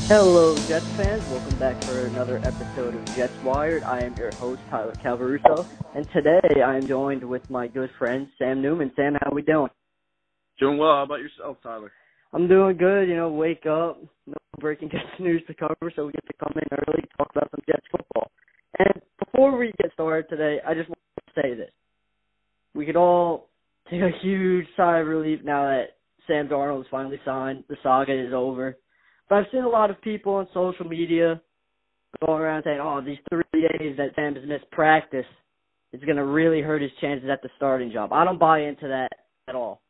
Hello, Jets fans. Welcome back for another episode of Jets Wired. I am your host, Tyler Calvaruso, and today I am joined with my good friend, Sam Newman. Sam, how we doing? Doing well. How about yourself, Tyler? I'm doing good. Wake up, no breaking Jets news to cover, so we get to come in early, talk about some Jets football. And before we get started today, I just want to say this. We could all take a huge sigh of relief now that Sam Darnold is finally signed. The saga is over. But I've seen a lot of people on social media going around saying, these 3 days that Sam has missed practice is going to really hurt his chances at the starting job. I don't buy into that at all.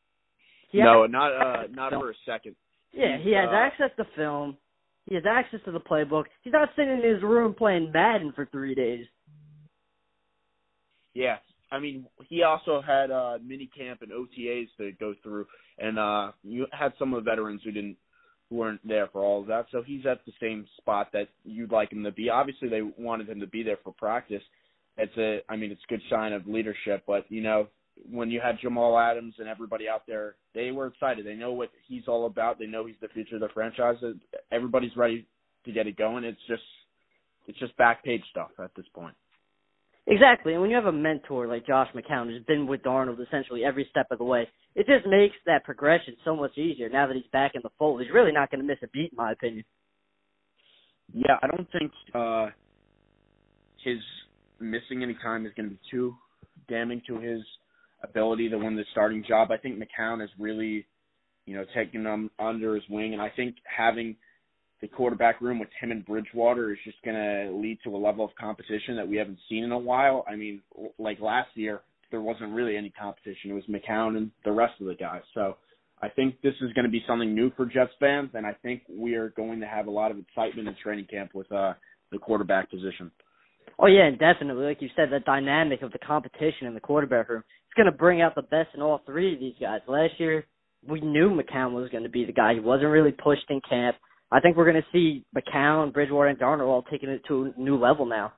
Not for a second. Yeah, he has access to film. He has access to the playbook. He's not sitting in his room playing Madden for 3 days. Yeah. I mean, he also had mini camp and OTAs to go through, and you had some of the veterans who weren't there for all of that. So he's at the same spot that you'd like him to be. Obviously, they wanted him to be there for practice. It's a good sign of leadership. But, when you had Jamal Adams and everybody out there, they were excited. They know what he's all about. They know he's the future of the franchise. Everybody's ready to get it going. It's just back page stuff at this point. Exactly, and when you have a mentor like Josh McCown who's been with Darnold essentially every step of the way, it just makes that progression so much easier now that he's back in the fold. He's really not going to miss a beat, in my opinion. Yeah, I don't think his missing any time is going to be too damning to his ability to win the starting job. I think McCown has really, taken him under his wing, and I think having the quarterback room with him and Bridgewater is just going to lead to a level of competition that we haven't seen in a while. I mean, like last year, there wasn't really any competition. It was McCown and the rest of the guys. So I think this is going to be something new for Jets fans, and I think we are going to have a lot of excitement in training camp with the quarterback position. Oh, yeah, and definitely. Like you said, the dynamic of the competition in the quarterback room, it's going to bring out the best in all three of these guys. Last year, we knew McCown was going to be the guy. He wasn't really pushed in camp. I think we're going to see McCown, Bridgewater, and Darnold all taking it to a new level now.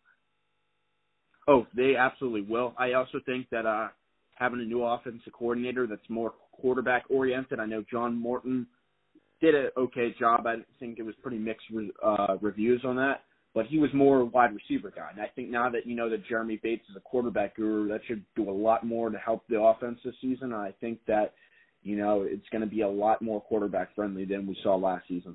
Oh, they absolutely will. I also think that having a new offensive coordinator that's more quarterback-oriented, I know John Morton did an okay job. I think it was pretty mixed reviews on that, but he was more a wide receiver guy. And I think now that that Jeremy Bates is a quarterback guru, that should do a lot more to help the offense this season. And I think that, it's going to be a lot more quarterback-friendly than we saw last season.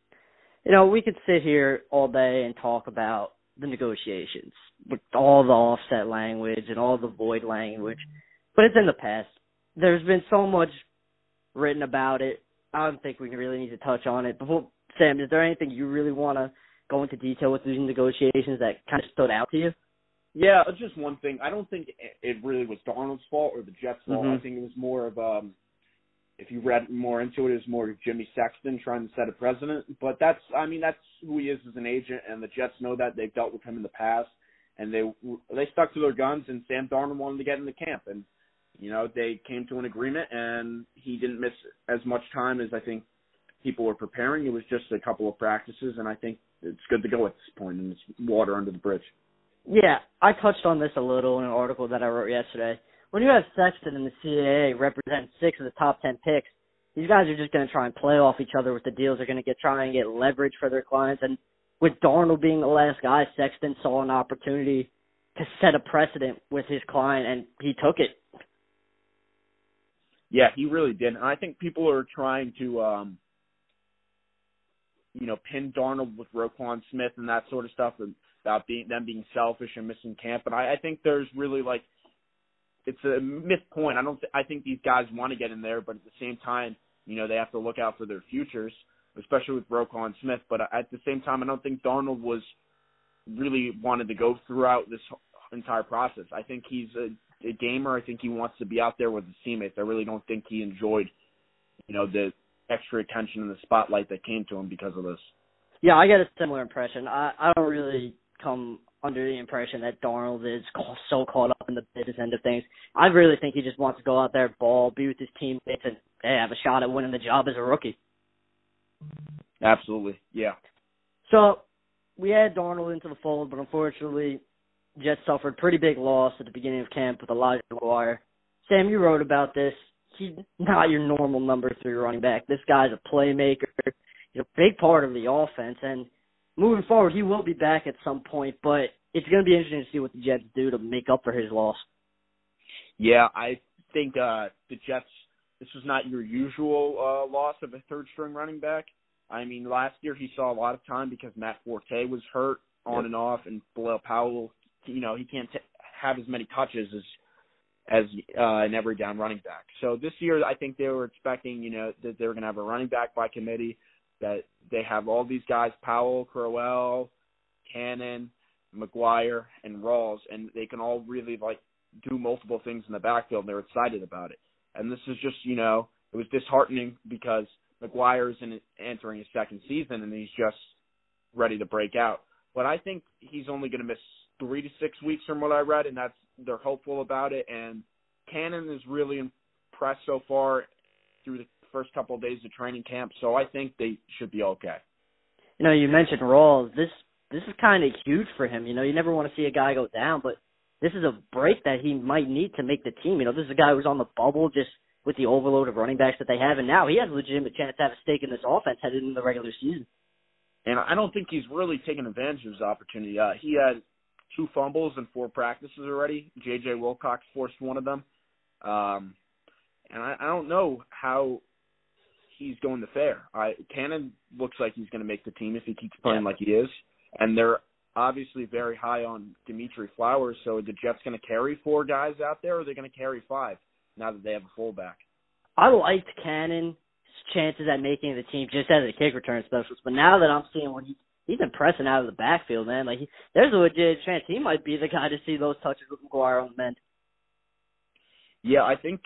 We could sit here all day and talk about the negotiations with all the offset language and all the void language, but it's in the past. There's been so much written about it. I don't think we really need to touch on it. Before, Sam, is there anything you really want to go into detail with these negotiations that kind of stood out to you? Yeah, just one thing. I don't think it really was Darnold's fault or the Jets' fault. Mm-hmm. I think it was more of if you read more into it, it was more Jimmy Sexton trying to set a precedent. But that's who he is as an agent, and the Jets know that. They've dealt with him in the past, and they stuck to their guns, and Sam Darnold wanted to get into camp. And, they came to an agreement, and he didn't miss as much time as I think people were preparing. It was just a couple of practices, and I think it's good to go at this point, and it's water under the bridge. Yeah, I touched on this a little in an article that I wrote yesterday. When you have Sexton and the CAA represent 6 of the top 10 picks, these guys are just going to try and play off each other with the deals. They're going to try and get leverage for their clients. And with Darnold being the last guy, Sexton saw an opportunity to set a precedent with his client, and he took it. Yeah, he really did. And I think people are trying to, pin Darnold with Roquan Smith and that sort of stuff, and about them being selfish and missing camp. But I think there's really it's a missed point. I think these guys want to get in there, but at the same time, they have to look out for their futures, especially with Roquan Smith. But at the same time, I don't think Darnold was really wanted to go throughout this entire process. I think he's a gamer. I think he wants to be out there with his teammates. I really don't think he enjoyed, the extra attention and the spotlight that came to him because of this. Yeah, I get a similar impression. I don't really come under the impression that Darnold is so caught up in the business end of things. I really think he just wants to go out there, ball, be with his teammates, and have a shot at winning the job as a rookie. Absolutely, yeah. So we had Darnold into the fold, but unfortunately, Jets suffered pretty big loss at the beginning of camp with Elijah McGuire. Sam, you wrote about this. He's not your normal number 3 running back. This guy's a playmaker. big part of the offense. And moving forward, he will be back at some point, but it's going to be interesting to see what the Jets do to make up for his loss. Yeah, I think the Jets, this was not your usual loss of a third-string running back. I mean, last year he saw a lot of time because Matt Forte was hurt on and off, and Bilal Powell, he can't have as many touches as an every down running back. So this year, I think they were expecting, that they were going to have a running back by committee, that they have all these guys, Powell, Crowell, Cannon, McGuire, and Rawls, and they can all really, do multiple things in the backfield, and they're excited about it. And this is just, it was disheartening because McGuire is entering his second season, and he's just ready to break out. But I think he's only going to miss 3 to 6 weeks from what I read, and they're hopeful about it. And Cannon is really impressed so far through the first couple of days of training camp, so I think they should be okay. You mentioned Rawls. This is kind of huge for him. You never want to see a guy go down, but this is a break that he might need to make the team. This is a guy who's on the bubble just with the overload of running backs that they have, and now he has a legitimate chance to have a stake in this offense headed into the regular season. And I don't think he's really taken advantage of his opportunity. He had 2 fumbles in 4 practices already. J.J. Wilcox forced one of them. And I don't know how he's going to fare. Cannon looks like he's going to make the team if he keeps playing like he is. And they're obviously very high on Dimitri Flowers, so are the Jets going to carry 4 guys out there, or are they going to carry 5 now that they have a fullback? I liked Cannon's chances at making the team just as a kick return specialist, but now that I'm seeing what he's impressing out of the backfield, man, there's a legit chance he might be the guy to see those touches with McGuire on the mend. Yeah, I think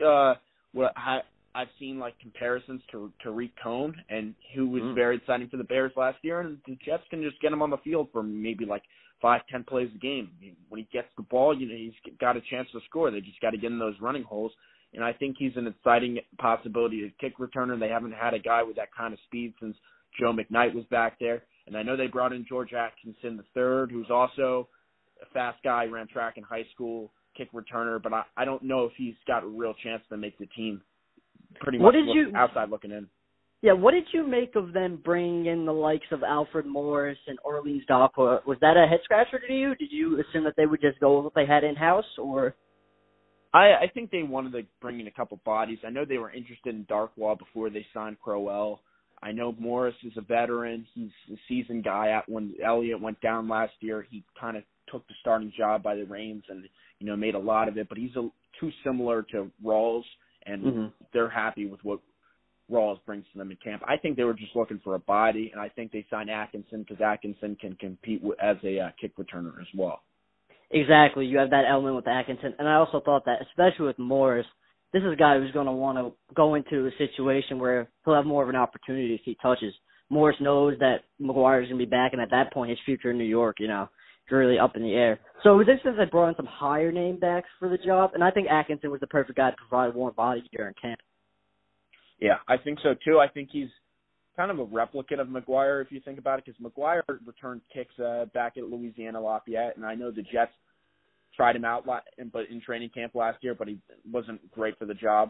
I've seen comparisons to Tariq Cohn, and who was very exciting for the Bears last year, and the Jets can just get him on the field for maybe 5-10 plays a game. When he gets the ball, he's got a chance to score. They just got to get in those running holes, and I think he's an exciting possibility as kick returner. They haven't had a guy with that kind of speed since Joe McKnight was back there, and I know they brought in George Atkinson III, who's also a fast guy, ran track in high school, kick returner, but I don't know if he's got a real chance to make the team. Pretty much outside looking in. Yeah, what did you make of them bringing in the likes of Alfred Morris and Orleans Darkwa? Was that a head scratcher to you? Did you assume that they would just go with what they had in-house, or? I think they wanted to bring in a couple bodies. I know they were interested in Darkwa before they signed Crowell. I know Morris is a veteran. He's a seasoned guy. When Elliott went down last year, he kind of took the starting job by the reins and, made a lot of it. But he's too similar to Rawls, and they're happy with what Rawls brings to them in camp. I think they were just looking for a body, and I think they signed Atkinson because Atkinson can compete as a kick returner as well. Exactly. You have that element with Atkinson. And I also thought that, especially with Morris, this is a guy who's going to want to go into a situation where he'll have more of an opportunity to see touches. Morris knows that McGuire is going to be back, and at that point, his future in New York, is really up in the air. So it was interesting that they brought in some higher name backs for the job, and I think Atkinson was the perfect guy to provide more body during camp. Yeah, I think so too. I think he's kind of a replicate of McGuire if you think about it, because McGuire returned kicks back at Louisiana Lafayette, and I know the Jets tried him out but in training camp last year, but he wasn't great for the job.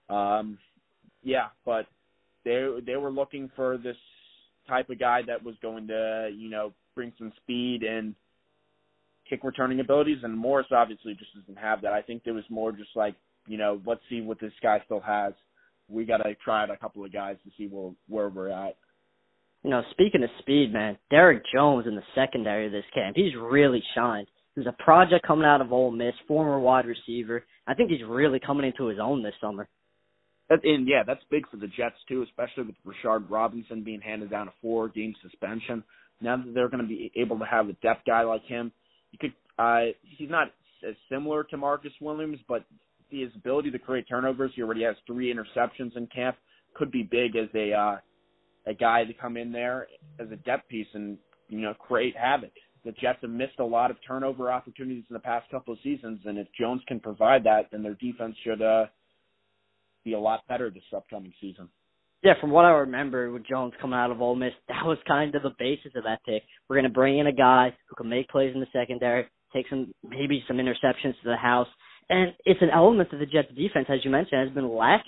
But they were looking for this type of guy that was going to, bring some speed and kick returning abilities, and Morris obviously just doesn't have that. I think there was more just let's see what this guy still has. We got to try out a couple of guys to see where we're at. Speaking of speed, man, Derek Jones in the secondary of this camp, he's really shined. He was a project coming out of Ole Miss, former wide receiver. I think he's really coming into his own this summer. And that's big for the Jets too, especially with Rashard Robinson being handed down a 4-game suspension. Now that they're going to be able to have a depth guy like him, he's not as similar to Marcus Williams, but his ability to create turnovers, he already has 3 interceptions in camp, could be big as a guy to come in there as a depth piece and, create havoc. The Jets have missed a lot of turnover opportunities in the past couple of seasons, and if Jones can provide that, then their defense should be a lot better this upcoming season. Yeah, from what I remember with Jones coming out of Ole Miss, that was kind of the basis of that pick. We're going to bring in a guy who can make plays in the secondary, take maybe some interceptions to the house, and it's an element that the Jets defense, as you mentioned, has been lacking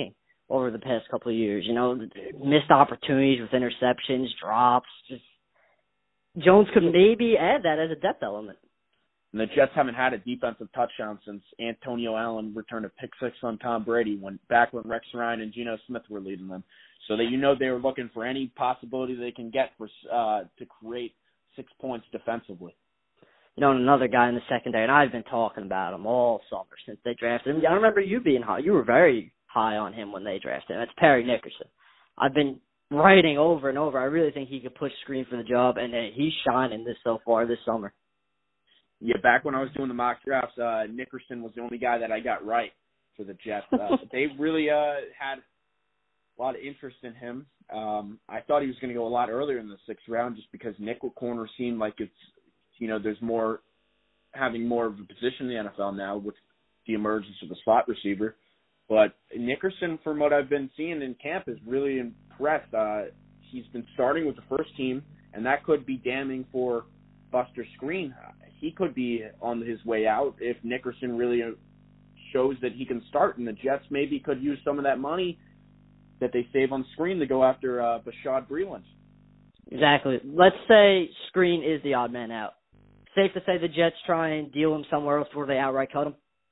over the past couple of years. Missed opportunities with interceptions, drops. Just Jones could maybe add that as a depth element. And the Jets haven't had a defensive touchdown since Antonio Allen returned a pick six on Tom Brady when Rex Ryan and Geno Smith were leading them. So that they were looking for any possibility they can get for to create 6 points defensively. Another guy in the secondary, and I've been talking about him all summer since they drafted him. I remember you being high. You were very high on him when they drafted him. That's Perry Nickerson. I've been writing over and over. I really think he could push Screen for the job, and he's shining so far this summer. Yeah, back when I was doing the mock drafts, Nickerson was the only guy that I got right for the Jets. They really had a lot of interest in him. I thought he was going to go a lot earlier in the 6th round just because nickel corner seemed like it's, there's having more of a position in the NFL now with the emergence of the slot receiver. But Nickerson, from what I've been seeing in camp, is really impressed. He's been starting with the first team, and that could be damning for Buster Screen. He could be on his way out if Nickerson really shows that he can start, and the Jets maybe could use some of that money that they save on Screen to go after Bashaud Breeland. Exactly. Let's say Screen is the odd man out. Safe to say the Jets try and deal him somewhere else before they outright cut him?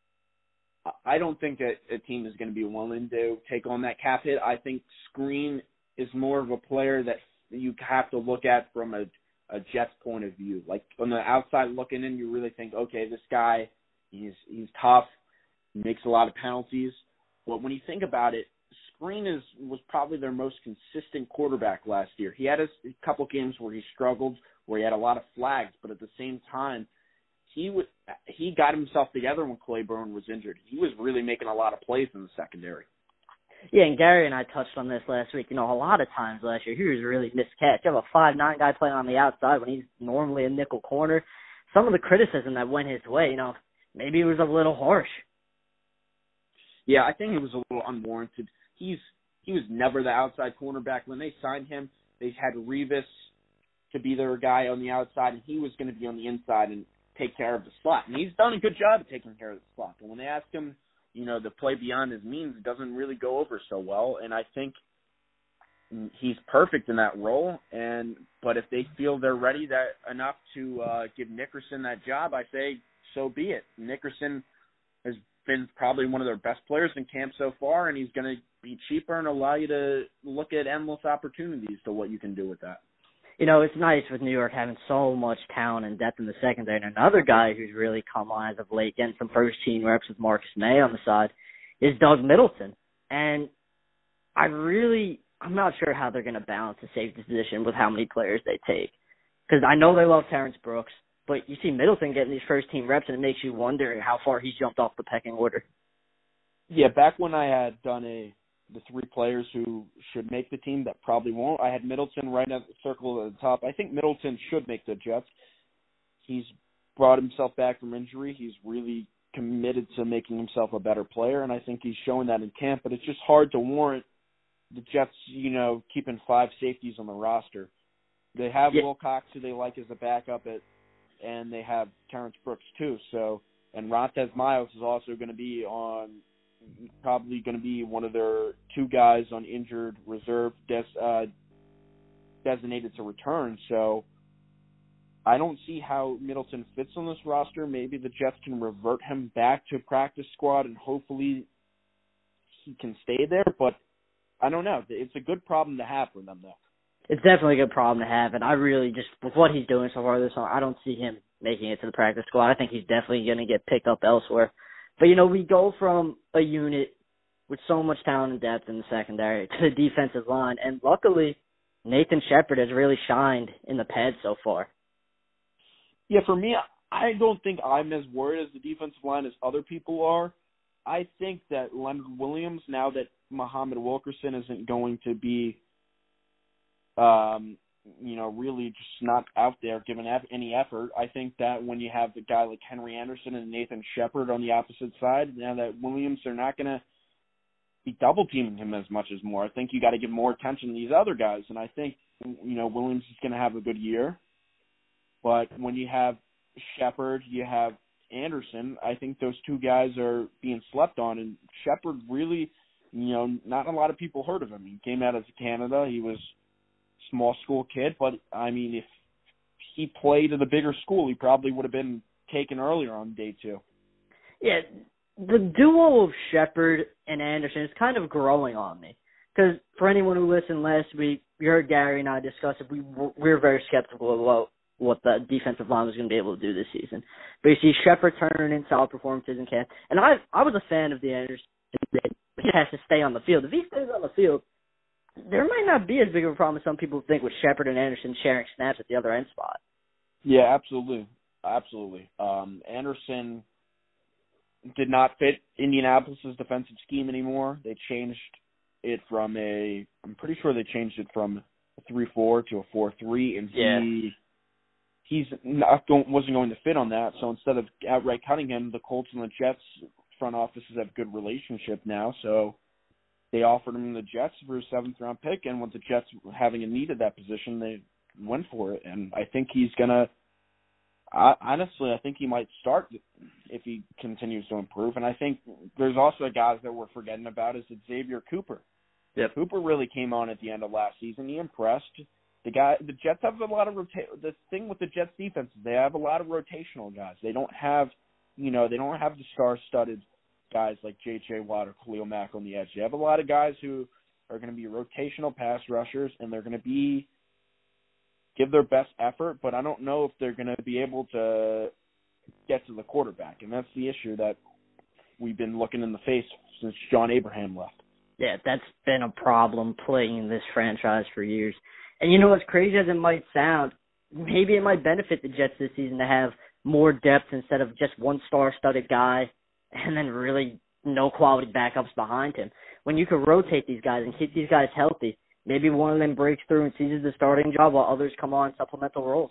I don't think that a team is going to be willing to take on that cap hit. I think Screen is more of a player that you have to look at from a Jets point of view. Like on the outside looking in, you really think, okay, this guy, he's tough, he makes a lot of penalties. But when you think about it, Screen was probably their most consistent quarterback last year. He had a couple games where he struggled, where he had a lot of flags, but at the same time, he got himself together when Claiborne was injured. He was really making a lot of plays in the secondary. Yeah, and Gary and I touched on this last week. A lot of times last year, he was really miscatch. You have a 5'9" guy playing on the outside when he's normally a nickel corner. Some of the criticism that went his way, maybe it was a little harsh. Yeah, I think it was a little unwarranted. He was never the outside cornerback. When they signed him, they had Revis to be their guy on the outside, and he was going to be on the inside and take care of the slot. And he's done a good job of taking care of the slot. But when they ask him, to play beyond his means, it doesn't really go over so well. And I think he's perfect in that role. But if they feel they're ready enough to give Nickerson that job, I say so be it. Nickerson has been probably one of their best players in camp so far, and he's going to be cheaper and allow you to look at endless opportunities to what you can do with that. It's nice with New York having so much talent and depth in the secondary. And another guy who's really come on as of late, getting some first-team reps with Marcus May on the side, is Doug Middleton. And I'm not sure how they're going to balance the safety position with how many players they take. Because I know they love Terrence Brooks, but you see Middleton getting these first-team reps, and it makes you wonder how far he's jumped off the pecking order. Yeah, back when I had done the 3 players who should make the team that probably won't, I had Middleton right at the circle at the top. I think Middleton should make the Jets. He's brought himself back from injury. He's really committed to making himself a better player, and I think he's showing that in camp. But it's just hard to warrant the Jets, keeping 5 safeties on the roster. They have Wilcox, who they like as a backup, and they have Terrence Brooks too. So, and Montez Miles is also going to be probably going to be one of their 2 guys on injured reserve designated to return. So I don't see how Middleton fits on this roster. Maybe the Jets can revert him back to practice squad, and hopefully he can stay there. But I don't know. It's a good problem to have for them, though. It's definitely a good problem to have, and I really just, with what he's doing so far this summer, I don't see him making it to the practice squad. I think he's definitely going to get picked up elsewhere. But, we go from a unit with so much talent and depth in the secondary to the defensive line, and luckily Nathan Shepard has really shined in the pads so far. Yeah, for me, I don't think I'm as worried as the defensive line as other people are. I think that Leonard Williams, now that Muhammad Wilkerson isn't going to be really just not out there giving any effort. I think that when you have a guy like Henry Anderson and Nathan Shepard on the opposite side, now that Williams are not going to be double teaming him as much as more. I think you got to give more attention to these other guys, and I think Williams is going to have a good year. But when you have Shepard, you have Anderson, I think those 2 guys are being slept on, and Shepard really not a lot of people heard of him. He came out of Canada. He was a small school kid, but, I mean, if he played at a bigger school, he probably would have been taken earlier on day 2. Yeah, the duo of Shepard and Anderson is kind of growing on me. Because for anyone who listened last week, you heard Gary and I discuss it. We were very skeptical about what the defensive line was going to be able to do this season. But you see Shepard turning in solid performances in camp. And I was a fan of the Anderson. He has to stay on the field. If he stays on the field, there might not be as big of a problem as some people think with Shepard and Anderson sharing snaps at the other end spot. Yeah, absolutely. Anderson did not fit Indianapolis' defensive scheme anymore. They changed it from I'm pretty sure they changed it from a 3-4 to a 4-3, and he's wasn't going to fit on that. So instead of outright cutting him, the Colts and the Jets front offices have a good relationship now. So they offered him the Jets for a 7th-round pick, and with the Jets having a need at that position, they went for it. And I think he's gonna. Honestly, I think he might start if he continues to improve. And I think there's also guys that we're forgetting about is Xavier Cooper. Yeah, Cooper really came on at the end of last season. He impressed. The Jets have a lot of the thing with the Jets defense is they have a lot of rotational guys. They don't have, they don't have the star-studded guys like J.J. Watt or Khalil Mack on the edge. They have a lot of guys who are going to be rotational pass rushers, and they're going to give their best effort, but I don't know if they're going to be able to get to the quarterback, and that's the issue that we've been looking in the face since John Abraham left. Yeah, that's been a problem plaguing this franchise for years. And as crazy as it might sound, maybe it might benefit the Jets this season to have more depth instead of just one star-studded guy and then really no quality backups behind him. When you can rotate these guys and keep these guys healthy, maybe one of them breaks through and seizes the starting job while others come on supplemental roles.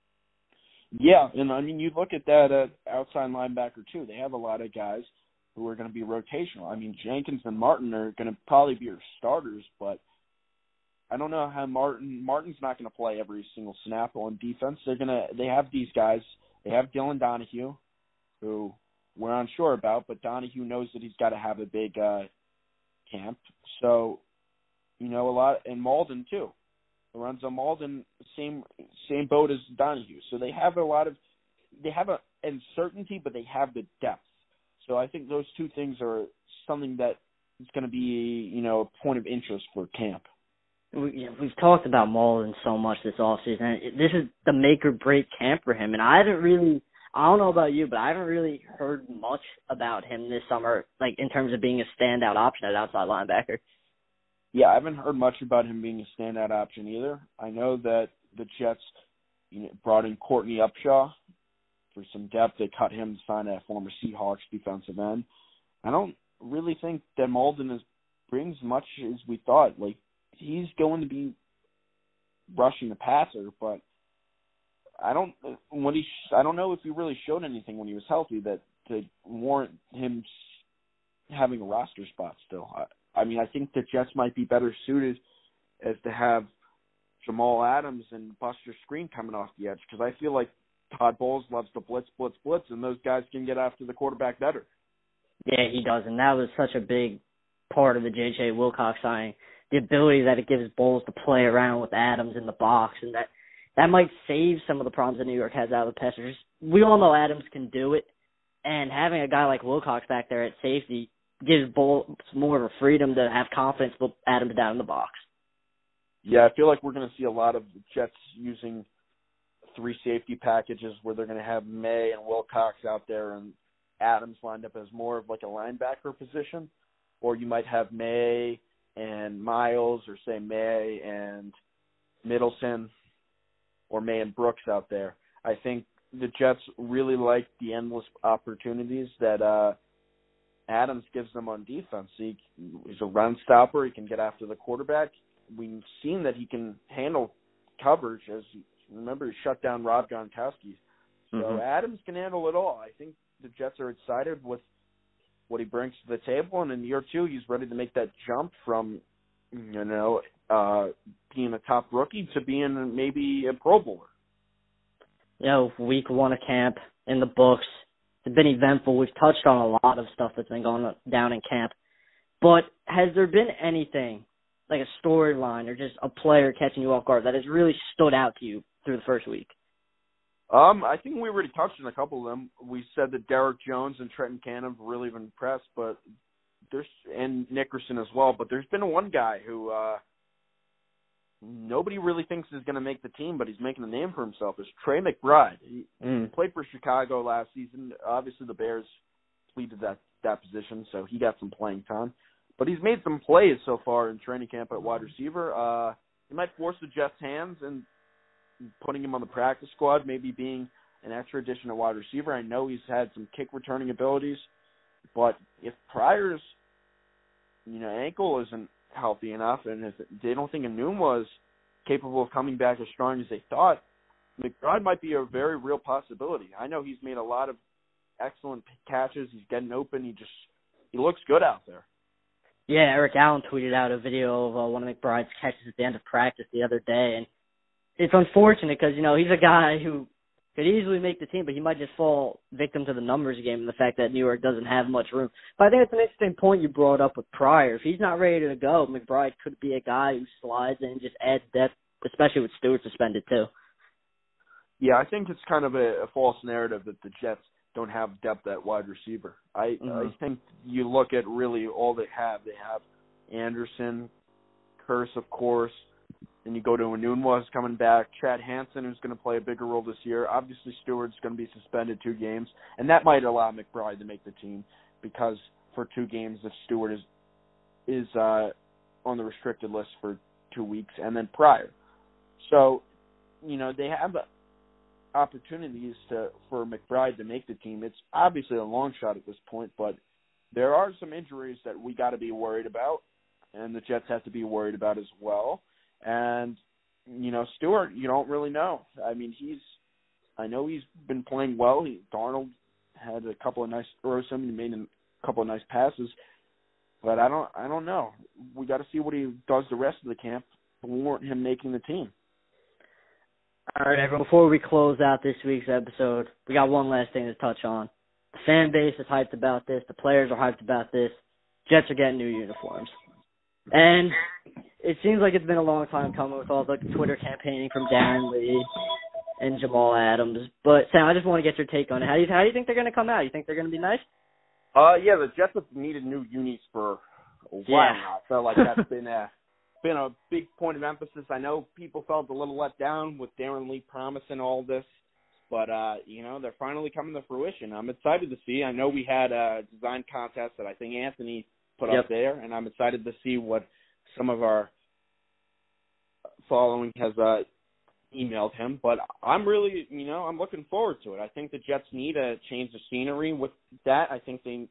Yeah, and I mean, you look at that outside linebacker too. They have a lot of guys who are going to be rotational. I mean, Jenkins and Martin are going to probably be your starters, but I don't know how Martin's not going to play every single snap on defense. They have these guys. They have Dylan Donahue, who we're unsure about, but Donahue knows that he's got to have a big camp. So, a lot, and Malden too. Lorenzo Malden, same boat as Donahue. So they have an uncertainty, but they have the depth. So I think those two things are something that is going to be, a point of interest for camp. We've talked about Malden so much this offseason. This is the make or break camp for him, and I don't know about you, but I haven't really heard much about him this summer, like in terms of being a standout option at outside linebacker. Yeah, I haven't heard much about him being a standout option either. I know that the Jets brought in Courtney Upshaw for some depth. They cut him to sign a former Seahawks defensive end. I don't really think that Malden brings much as we thought. Like, he's going to be rushing the passer, but I don't know if he really showed anything when he was healthy that to warrant him having a roster spot still. I mean, I think the Jets might be better suited as to have Jamal Adams and Buster Screen coming off the edge, because I feel like Todd Bowles loves to blitz, and those guys can get after the quarterback better. Yeah, he does, and that was such a big part of the J.J. Wilcox signing, the ability that it gives Bowles to play around with Adams in the box, and that might save some of the problems that New York has out of the pass rush. We all know Adams can do it, and having a guy like Wilcox back there at safety gives Bowles more of a freedom to have confidence with Adams down in the box. Yeah, I feel like we're going to see a lot of Jets using 3 safety packages where they're going to have May and Wilcox out there and Adams lined up as more of like a linebacker position, or you might have May and Miles, or say May and Middleton, or May and Brooks out there. I think the Jets really like the endless opportunities that Adams gives them on defense. He's a run stopper. He can get after the quarterback. We've seen that he can handle coverage. Remember, he shut down Rob Gronkowski. So Adams can handle it all. I think the Jets are excited with what he brings to the table, and in year 2, he's ready to make that jump from, being a top rookie to being maybe a Pro Bowler. Week 1 of camp in the books. It's been eventful. We've touched on a lot of stuff that's been going down in camp. But has there been anything, like a storyline or just a player catching you off guard that has really stood out to you through the first week? I think we already touched on a couple of them. We said that Derek Jones and Trenton Cannon have really been impressed, and Nickerson as well. But there's been one guy who nobody really thinks is going to make the team, but he's making a name for himself. Is Trey McBride. He played for Chicago last season. Obviously, the Bears pleaded that position, so he got some playing time. But he's made some plays so far in training camp at wide receiver. He might force the Jets' hands and putting him on the practice squad, maybe being an extra addition at wide receiver. I know he's had some kick returning abilities, but if Pryor's ankle isn't healthy enough, and if they don't think Enum was capable of coming back as strong as they thought, McBride might be a very real possibility. I know he's made a lot of excellent catches. He's getting open. He looks good out there. Yeah, Eric Allen tweeted out a video of one of McBride's catches at the end of practice the other day, and it's unfortunate because, he's a guy who could easily make the team, but he might just fall victim to the numbers game and the fact that New York doesn't have much room. But I think it's an interesting point you brought up with Pryor. If he's not ready to go, McBride could be a guy who slides in and just adds depth, especially with Stewart suspended too. Yeah, I think it's kind of a false narrative that the Jets don't have depth at wide receiver. I think you look at really all they have. They have Anderson, Kearse, of course, and you go to Enunwa coming back, Chad Hansen, who's going to play a bigger role this year. Obviously, Stewart's going to be suspended 2 games, and that might allow McBride to make the team because for 2 games, if Stewart is on the restricted list for 2 weeks, and then Pryor. So, they have opportunities for McBride to make the team. It's obviously a long shot at this point, but there are some injuries that we got to be worried about, and the Jets have to be worried about as well. And, Stewart, you don't really know. I mean, I know he's been playing well. Darnold had a couple of nice throws, he made a couple of nice passes, but I don't know. We got to see what he does the rest of the camp to warrant him making the team. All right, everyone, before we close out this week's episode, we got one last thing to touch on. The fan base is hyped about this. The players are hyped about this. Jets are getting new uniforms. And it seems like it's been a long time coming with all the Twitter campaigning from Darren Lee and Jamal Adams. But, Sam, I just want to get your take on it. How do you think they're going to come out? You think they're going to be nice? Yeah, the Jets have needed new unis for a while now. I felt like that's been a big point of emphasis. I know people felt a little let down with Darren Lee promising all this, but, they're finally coming to fruition. I'm excited to see. I know we had a design contest that I think Anthony put up there, and I'm excited to see what some of our following has emailed him. But I'm really, I'm looking forward to it. I think the Jets need a change of scenery with that. I think they,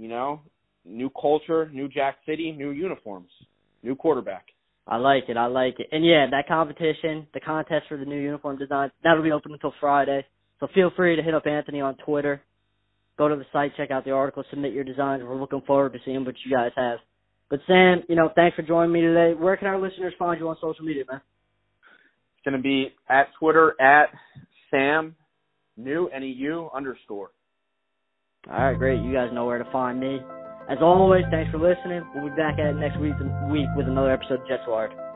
new culture, new Jack City, new uniforms, new quarterback. I like it. And, yeah, that competition, the contest for the new uniform design, that'll be open until Friday. So feel free to hit up Anthony on Twitter. Go to the site, check out the article, submit your designs. We're looking forward to seeing what you guys have. But, Sam, thanks for joining me today. Where can our listeners find you on social media, man? It's going to be at Twitter, at SamNew, NEU_. All right, great. You guys know where to find me. As always, thanks for listening. We'll be back at it next week with another episode of Jets Wired.